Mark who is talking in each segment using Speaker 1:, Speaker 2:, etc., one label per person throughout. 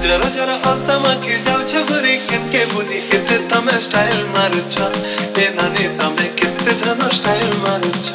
Speaker 1: जरा जरा अल्तामा खिजाउँछ बुरी केनके बुनी केते तमे स्टाइल मारुछ ए नानी तमे केते धन स्टाइल मारुछ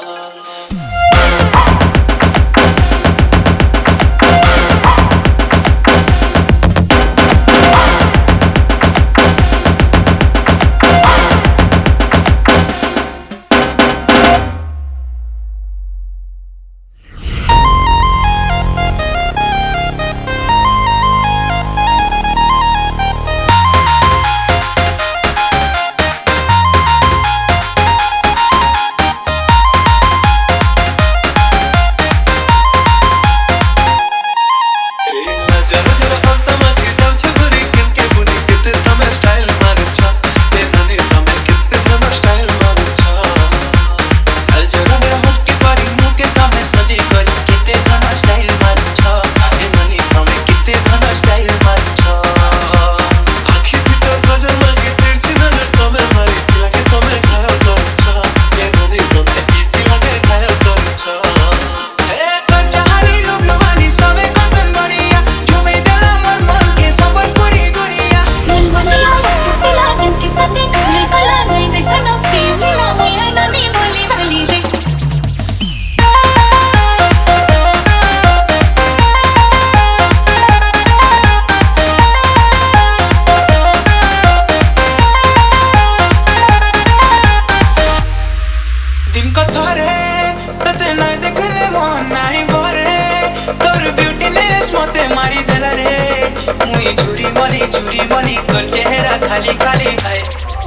Speaker 2: झुरी मली तोर चेहरा खाली खाली है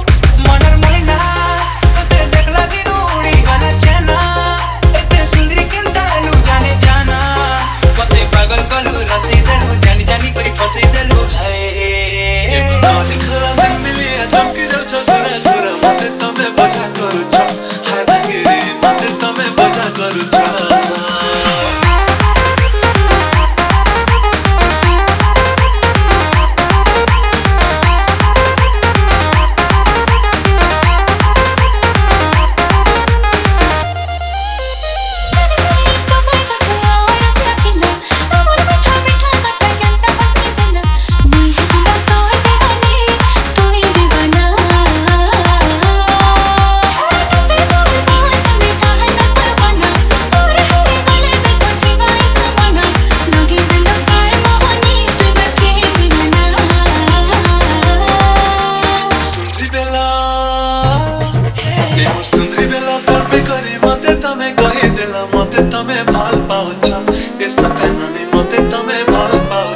Speaker 2: मनर मलिना ते देखला दिनु उड़ी गाना चना एते सुंदरी केंता लु जाने जाना कते पागल कलु रसी देलु जानी जानी करी फसे देलु है
Speaker 1: एगो नदी खरा दिन मिलिया चमकी जाउ छ गोरा गोरा मते तमे बजा करू छ हाय दागिरी मते तमे बजा करू छ सुंदरी बेला तड़पे करी मते तमे कहि देला मते तमे भाल पाउछ ए सते नानी मते तमे भाल पाउछ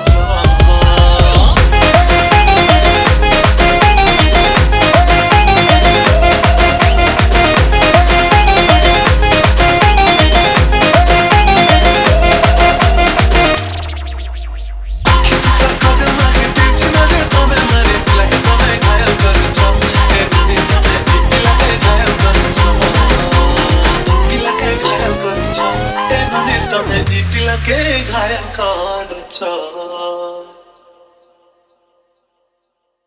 Speaker 1: तमे दी पिला के घायल कर छ